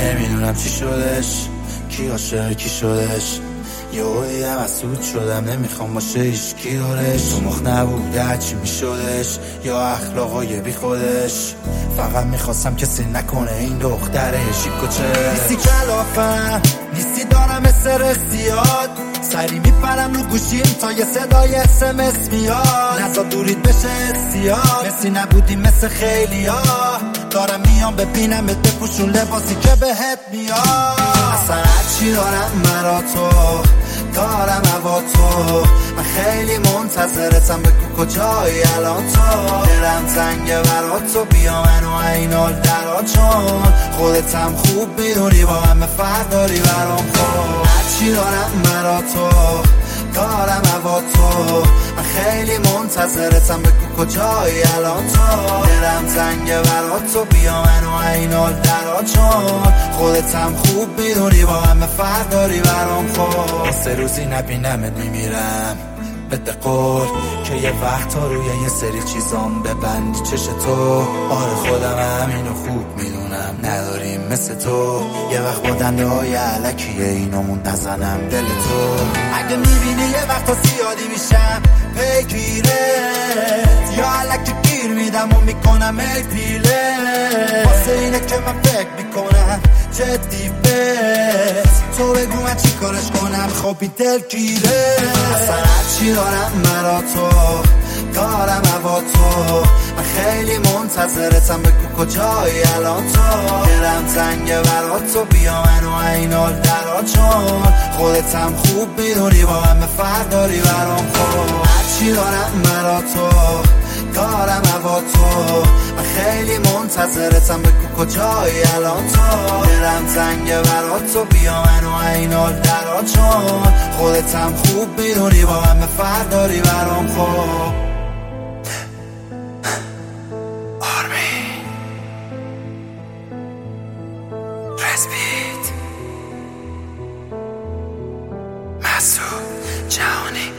نمیدونم چی شدش، کی عاشق کی شدش. یهویی مسعود شدم نمیخوام باشه هیچکی دورش. تو مخ نبوده هرچی میشدش یا اخلاقای بی خودش. فقط میخواستم کسی نکنه این دختره شیکوچه. نیستی کلافم نیستی دارم سر زیاد، سری میپرم رو گوشیم تا یه صدای SMS میاد. نزا دورید بشه سیاه، مثی نبودی مثل خیلی ها. دارم میام ببینم بپوشون لباسی که بهت میاد. اصلا هرچی دارم مرا تو دارم هوا تو. من خیلی منتظرتم بگو کجایی الان تو. دلم تنگه برا تو بیا منو اینال درا، چون خودتم خوب میدونی با همه فرق داری برام. خب هرچی دارم برا تو دارم هوا تو. من خیلی منتظرتم بگو کجایی الان تو. دلم تنگه برا تو بیا منو اینال درا، چون خودتم خوب میدونی با همه فرق داری برام. خب 3 روزی نبینمت میمیرم بده قول که یه وقت ها روی یه سری چیزام ببندی چش تو. آره خودم همینو خوب میدونم نداریم مثل تو. یه وقت با دنده های علکیه اینامون نزنم دل تو. اگه میبینی یه وقت ها زیادی میشم پیگیرت، یا علکی گیر میدم و میکنم ای پیله. واسه اینه که من فکر میکنم جدی بهت. تو بگو من چی کارش کنم خب دل گیره. اصلا هرچی دارم مرا تو دارم هوا تو. من خیلی منتظرتم بگو کجایی الان تو. دلم تنگه برا تو بیا منو اینال درا، چون خودتم خوب میدونی با همه فرق داری برام. خب هرچی دارم مرا تو دارم هوا تو. من خیلی منتظرتم بگو کجایی الان تو. دلم تنگه برا تو بیا منو اینال درا، چون خودتم خوب میدونی با همه فرق داری برام. خب آرمین رسپید مسعود جهانی.